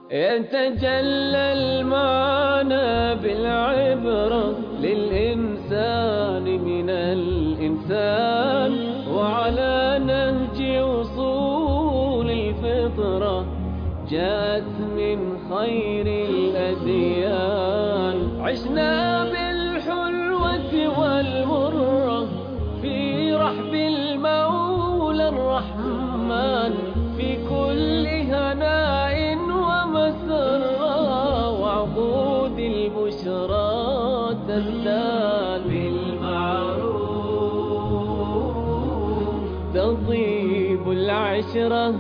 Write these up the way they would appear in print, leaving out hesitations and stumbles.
يتجلى المعنى بالعبرة للإنسان من الإنسان، وعلى نهج وصول الفطرة جاءت من خير الأديان. عشنا بالحلوة والمرة في رحب المولى الرحمن، في كل هناء ومسرة، وعقود البشرى تزداد بالمعروف، تطيب العشرة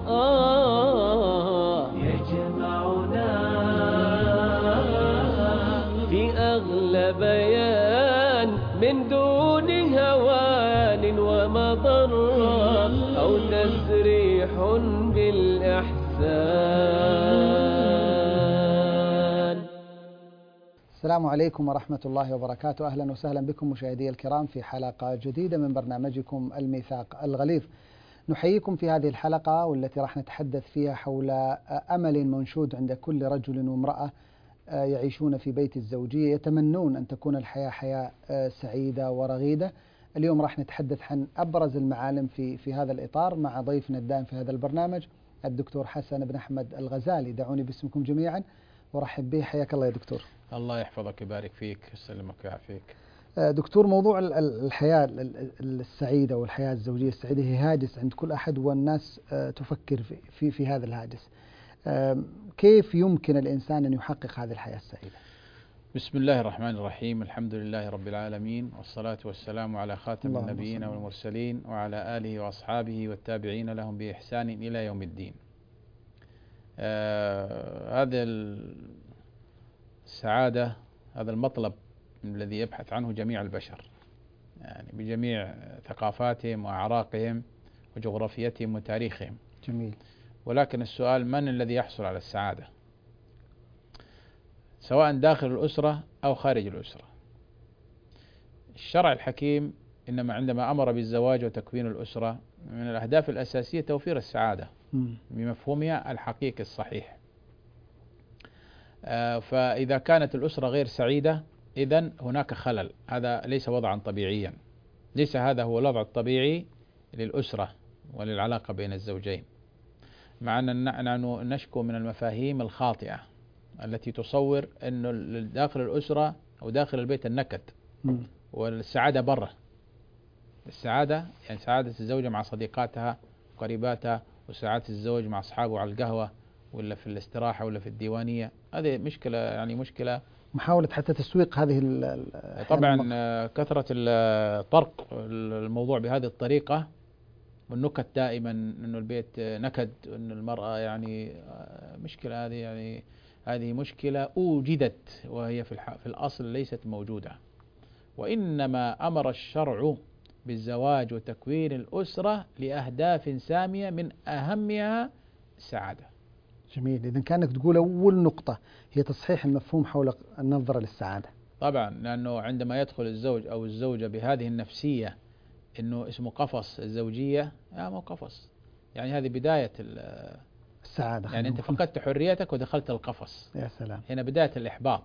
يجمعنا في أغلى بيان من دون هوان ومضرة أو تسريح بالإحسان. السلام عليكم ورحمة الله وبركاته. أهلا وسهلا بكم مشاهدي الكرام في حلقة جديدة من برنامجكم الميثاق الغليظ. نحييكم في هذه الحلقة والتي راح نتحدث فيها حول أمل منشود عند كل رجل وامرأة يعيشون في بيت الزوجية، يتمنون أن تكون الحياة حياة سعيدة ورغيدة. اليوم راح نتحدث عن أبرز المعالم في هذا الإطار مع ضيفنا الدائم في هذا البرنامج الدكتور حسن بن أحمد الغزالي. دعوني باسمكم جميعا ورحب به. حياك الله يا دكتور. الله يحفظك ويبارك فيك، يسلمك ويعافيك. دكتور، موضوع الحياة السعيدة والحياة الزوجية السعيدة هي هاجس عند كل أحد، والناس تفكر في هذا الهاجس. كيف يمكن الإنسان أن يحقق هذه الحياة السعيدة؟ بسم الله الرحمن الرحيم، الحمد لله رب العالمين، والصلاة والسلام على خاتم النبيين والمرسلين وعلى آله وأصحابه والتابعين لهم بإحسان إلى يوم الدين. هذه السعادة، هذا المطلب الذي يبحث عنه جميع البشر، يعني بجميع ثقافاتهم وأعراقهم وجغرافيتهم وتاريخهم. جميل. ولكن السؤال: من الذي يحصل على السعادة، سواء داخل الأسرة أو خارج الأسرة؟ الشرع الحكيم إنما عندما أمر بالزواج وتكوين الأسرة، من الأهداف الأساسية توفير السعادة بمفهومها الحقيقي الصحيح. فإذا كانت الأسرة غير سعيدة، إذن هناك خلل. هذا ليس وضعا طبيعيا، ليس هذا هو الوضع الطبيعي للأسرة وللعلاقة بين الزوجين. مع أننا نشكو من المفاهيم الخاطئة التي تصور أنه داخل الأسرة أو داخل البيت النكد والسعادة برا. السعادة يعني سعادة الزوجة مع صديقاتها وقريباتها، وسعادة الزوج مع أصحابه على القهوة ولا في الاستراحة ولا في الديوانية. هذه مشكلة، يعني مشكلة محاولة حتى تسويق هذه طبعا كثرة طرق الموضوع بهذه الطريقة، والنكت دائما أنه البيت نكد، وأن المرأة يعني مشكلة. هذه يعني هذه مشكلة أوجدت، وهي في الأصل ليست موجودة. وإنما أمر الشرع بالزواج وتكوين الأسرة لأهداف سامية، من أهمها السعادة. جميل. إذن كانك تقول أول نقطة هي تصحيح المفهوم حول النظرة للسعادة. طبعا، لأنه عندما يدخل الزوج أو الزوجة بهذه النفسية إنه اسمه قفص الزوجية، مو قفص، يعني هذه بداية السعادة. يعني أنت فقدت حريتك ودخلت القفص. يا سلام. هنا بداية الإحباط.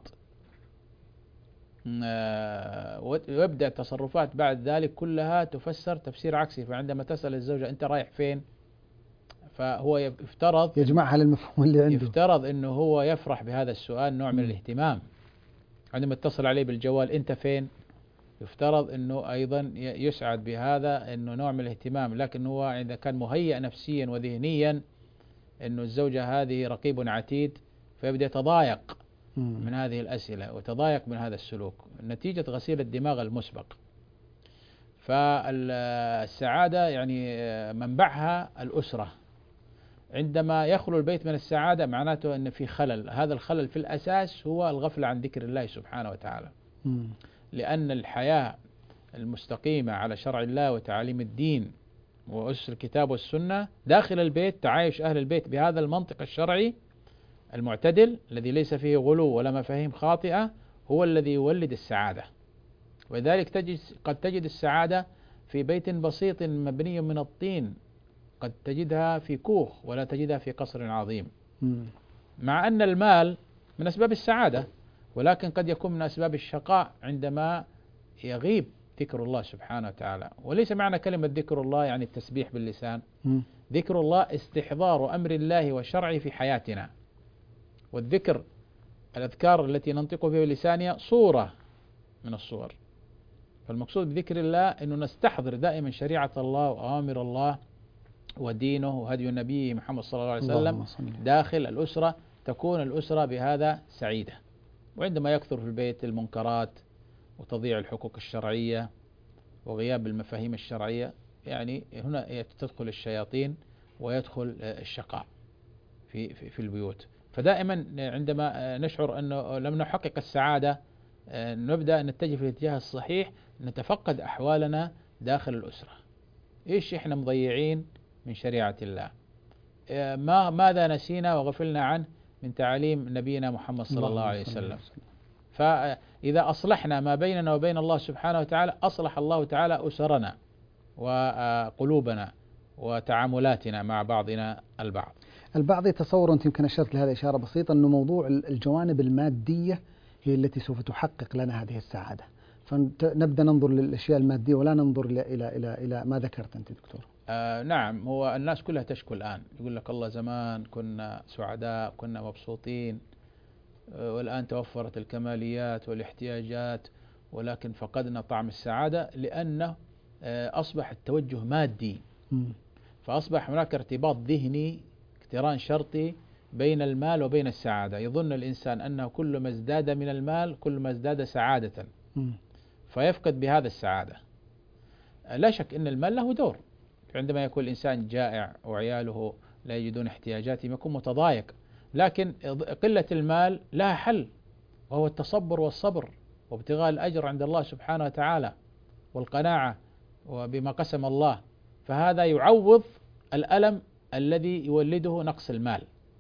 ويبدأ التصرفات بعد ذلك كلها تفسر تفسير عكسي. فعندما تسأل الزوجة أنت رايح فين، فهو يفترض يجمعها للمفهوم اللي عنده. يفترض أنه هو يفرح بهذا السؤال، نوع من الاهتمام. عندما اتصل عليه بالجوال أنت فين، يفترض أنه أيضا يسعد بهذا، أنه نوع من الاهتمام. لكن هو إذا كان مهيئ نفسيا وذهنيا أنه الزوجة هذه رقيب عتيد، فيبدأ يتضايق من هذه الأسئلة وتضايق من هذا السلوك نتيجة غسيل الدماغ المسبق. فالسعادة يعني منبعها الأسرة. عندما يخلو البيت من السعادة معناته أن في خلل. هذا الخلل في الأساس هو الغفلة عن ذكر الله سبحانه وتعالى. لأن الحياة المستقيمة على شرع الله وتعاليم الدين وأسس الكتاب والسنة داخل البيت، تعايش أهل البيت بهذا المنطق الشرعي المعتدل الذي ليس فيه غلو ولا مفاهيم خاطئة، هو الذي يولد السعادة. ولذلك قد تجد السعادة في بيت بسيط مبني من الطين، قد تجدها في كوخ ولا تجدها في قصر عظيم. مع أن المال من أسباب السعادة، ولكن قد يكون من أسباب الشقاء عندما يغيب ذكر الله سبحانه وتعالى. وليس معنى كلمة ذكر الله يعني التسبيح باللسان، ذكر الله استحضار أمر الله وشرعه في حياتنا. والذكر الأذكار التي ننطق بها بلساننا صورة من الصور، فالمقصود بذكر الله أنه نستحضر دائما شريعة الله وأوامر الله ودينه وهدي النبي محمد صلى الله عليه وسلم داخل الأسرة، تكون الأسرة بهذا سعيدة. وعندما يكثر في البيت المنكرات وتضييع الحقوق الشرعية وغياب المفاهيم الشرعية، يعني هنا تدخل الشياطين ويدخل الشقاء في البيوت. فدائما عندما نشعر أنه لم نحقق السعادة نبدأ نتجه في الاتجاه الصحيح، نتفقد أحوالنا داخل الأسرة. إيش إحنا مضيعين من شريعة الله؟ ماذا نسينا وغفلنا عنه من تعاليم نبينا محمد صلى الله عليه وسلم؟ فإذا أصلحنا ما بيننا وبين الله سبحانه وتعالى أصلح الله تعالى أسرنا وقلوبنا وتعاملاتنا مع بعضنا البعض. البعض يتصور، أنت يمكن أشرت لهذا إشارة بسيطة، أنه موضوع الجوانب المادية هي التي سوف تحقق لنا هذه السعادة، فنبدأ ننظر للأشياء المادية ولا ننظر إلى ما ذكرت أنت دكتور. نعم، هو الناس كلها تشكو الآن، يقول لك الله زمان كنا سعداء كنا مبسوطين، والآن توفرت الكماليات والاحتياجات ولكن فقدنا طعم السعادة لأنه أصبح التوجه مادي. فأصبح هناك ارتباط ذهني، اقتران شرطي بين المال وبين السعادة. يظن الإنسان أنه كل ما ازداد من المال كل ما ازداد سعادة، فيفقد بهذا السعادة. لا شك أن المال له دور، عندما يكون الإنسان جائع وعياله لا يجدون احتياجاتهم يكون متضايق، لكن قلة المال لها حل، وهو التصبر والصبر وابتغاء الأجر عند الله سبحانه وتعالى والقناعة وبما قسم الله، فهذا يعوض الألم الذي يولده نقص المال.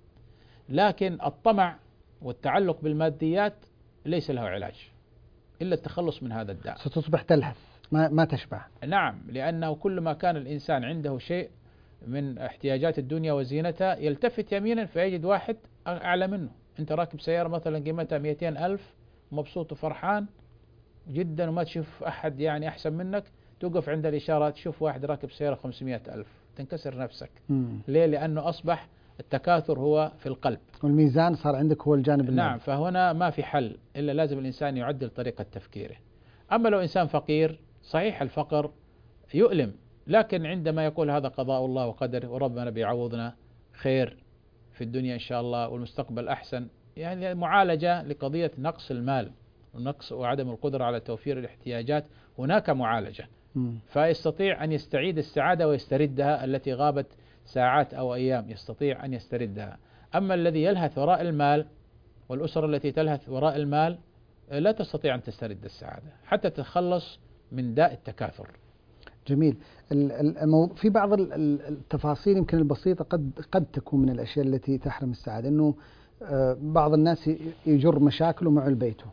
لكن الطمع والتعلق بالماديات ليس له علاج إلا التخلص من هذا الداء. ستصبح تلهث ما تشبع. نعم، لأنه كل ما كان الإنسان عنده شيء من احتياجات الدنيا وزينتها يلتفت يمينا فيجد واحد أعلى منه. أنت راكب سيارة مثلا قيمتها 200,000 مبسوط وفرحان جدا وما تشوف أحد يعني أحسن منك، توقف عند الإشارة تشوف واحد راكب سيارة 500,000 تنكسر نفسك. ليه؟ لأنه أصبح التكاثر هو في القلب والميزان صار عندك هو الجانب المالي. نعم، فهنا ما في حل إلا لازم الإنسان يعدل طريقة تفكيره. أما لو إنسان فقير، صحيح الفقر يؤلم، لكن عندما يقول هذا قضاء الله وقدره وربنا بيعوضنا خير في الدنيا إن شاء الله والمستقبل أحسن، يعني معالجة لقضية نقص المال ونقص وعدم القدرة على توفير الاحتياجات، هناك معالجة. فيستطيع أن يستعيد السعادة ويستردها التي غابت ساعات أو أيام، يستطيع أن يستردها. أما الذي يلهث وراء المال والأسرة التي تلهث وراء المال لا تستطيع أن تسترد السعادة حتى تتخلص من داء التكاثر. جميل. في بعض التفاصيل يمكن البسيطة قد تكون من الأشياء التي تحرم السعادة، أنه بعض الناس يجر مشاكله مع بيته.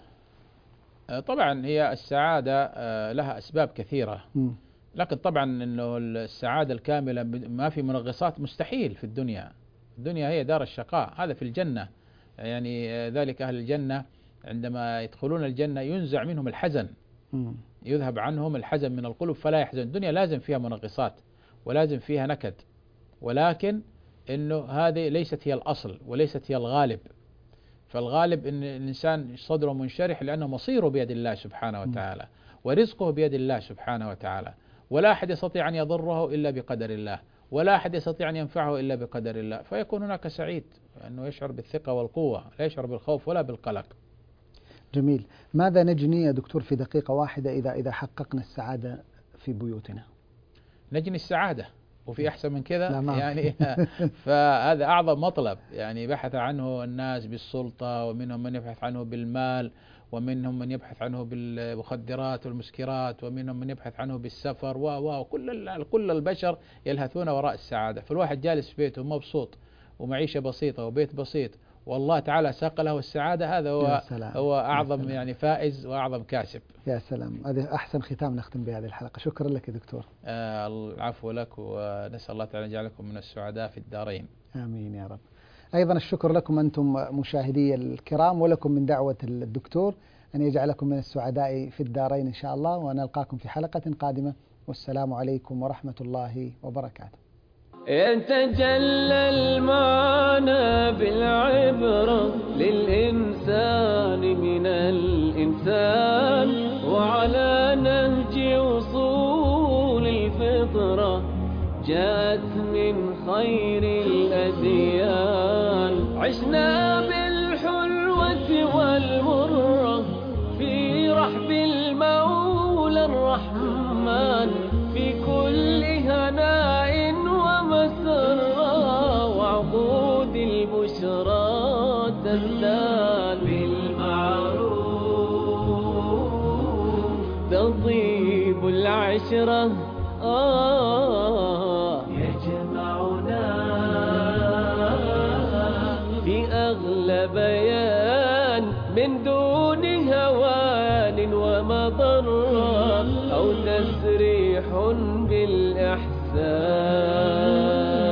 طبعا هي السعادة لها أسباب كثيرة، لكن طبعا أنه السعادة الكاملة ما في منغصات مستحيل في الدنيا. الدنيا هي دار الشقاء، هذا في الجنة. يعني ذلك أهل الجنة عندما يدخلون الجنة ينزع منهم الحزن، يذهب عنهم الحزن من القلوب فلا يحزن. الدنيا لازم فيها منغصات ولازم فيها نكد، ولكن أنه هذه ليست هي الأصل وليست هي الغالب. فالغالب أن الإنسان صدره منشرح لأنه مصيره بيد الله سبحانه وتعالى ورزقه بيد الله سبحانه وتعالى، ولا أحد يستطيع أن يضره إلا بقدر الله، ولا أحد يستطيع أن ينفعه إلا بقدر الله، فيكون هناك سعيد أنه يشعر بالثقة والقوة، لا يشعر بالخوف ولا بالقلق. جميل. ماذا نجني يا دكتور في دقيقة واحدة إذا حققنا السعادة في بيوتنا؟ نجني السعادة، وفي أحسن من كذا يعني فهذا أعظم مطلب يعني بحث عنه الناس بالسلطة، ومنهم من يبحث عنه بالمال، ومنهم من يبحث عنه بالمخدرات والمسكرات، ومنهم من يبحث عنه بالسفر كل البشر يلهثون وراء السعادة. فالواحد جالس في بيته مبسوط ومعيشة بسيطة وبيت بسيط والله تعالى ساق له السعادة، هذا هو أعظم يعني فائز وأعظم كاسب. يا سلام، هذا أحسن ختام نختم بهذه الحلقة. شكرا لك يا دكتور. العفو لك، ونسأل الله تعالى أن يجعلكم من السعداء في الدارين. آمين يا رب. أيضا الشكر لكم أنتم مشاهدي الكرام، ولكم من دعوة الدكتور أن يجعلكم من السعداء في الدارين إن شاء الله، ونلقاكم في حلقة قادمة، والسلام عليكم ورحمة الله وبركاته. يتجلى المعنى بالعبرة للإنسان من الإنسان، وعلى نهج وصول الفطرة جاءت من خير الأديان. عشنا بالحلوة والمرة في رحب المولى الرحمن، في كل هناء ومسرة، وعقود البشرى تزداد بالمعروف، تطيب العشرة يجمعنا في أغلى بيان من دون هوان ومضرة أو تسريح بالإحسان.